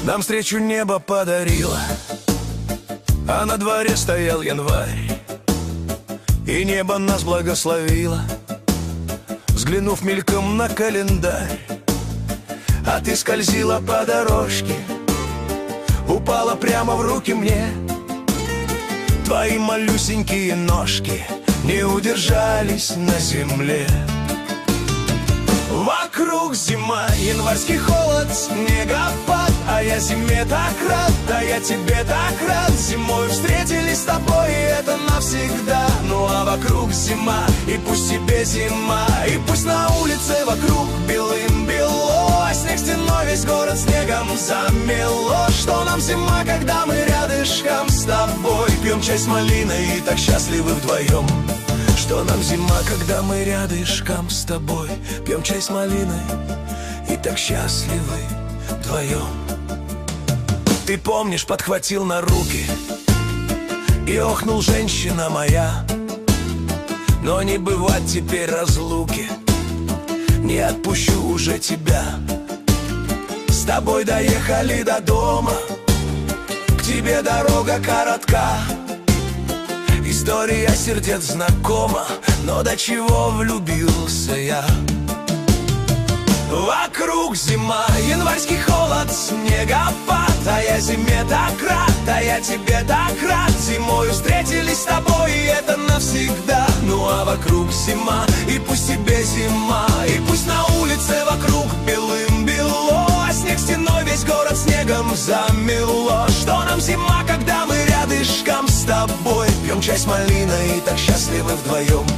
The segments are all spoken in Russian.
Нам встречу небо подарило, а на дворе стоял январь, и небо нас благословило, взглянув мельком на календарь. А ты скользила по дорожке, упала прямо в руки мне. Твои малюсенькие ножки не удержались на земле. Вокруг зима, январский холод, снегопад, а я зиме так рад, а я тебе так рад. Зимой встретились с тобой, и это навсегда. Ну а вокруг зима, и пусть тебе зима, и пусть на улице вокруг белым-бело, а снег стеной весь город снегом замело. Что нам зима, когда мы рядышком с тобой пьем чай с малиной и так счастливы вдвоем? Что нам зима, когда мы рядышком с тобой пьем чай с малиной и так счастливы вдвоем? Ты помнишь, подхватил на руки и охнул, женщина моя. Но не бывать теперь разлуки, не отпущу уже тебя. С тобой доехали до дома, к тебе дорога коротка. История сердец знакома, но до чего влюбился я. Вокруг зима, январский холод, снегопад, а я зиме так рад, а я тебе так рад. Зимою встретились с тобой, и это навсегда. Ну а вокруг зима, и пусть тебе зима, и пусть на улице вокруг белым-бело, а снег стеной весь город снегом замело. Что нам зима, когда мы рядышком с тобой пьем чай с малиной и так счастливы вдвоем?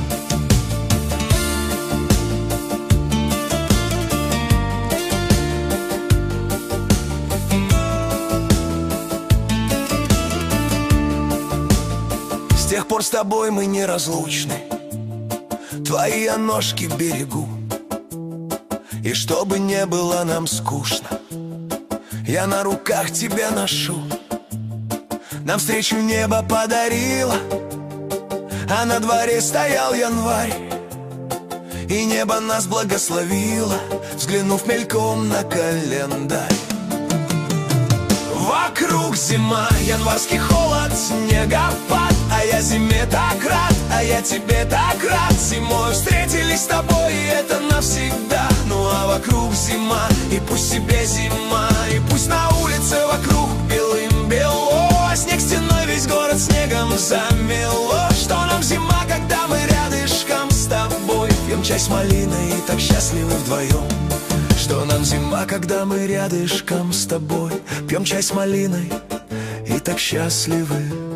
С тех пор с тобой мы неразлучны, твои я ножки берегу. И чтобы не было нам скучно, я на руках тебя ношу. Нам встречу небо подарило, а на дворе стоял январь, и небо нас благословило, взглянув мельком на календарь. Вокруг зима, январский холод, снегопад, а я зиме так рад, а я тебе так рад. Зимой встретились с тобой, и это навсегда. Ну а вокруг зима, и пусть тебе зима, и пусть на улице вокруг белым-бело, а снег стеной весь город снегом замело. Что нам зима, когда мы рядышком с тобой пьем чай с малиной и так счастливы вдвоем? Что нам зима, когда мы рядышком с тобой пьем чай с малиной и так счастливы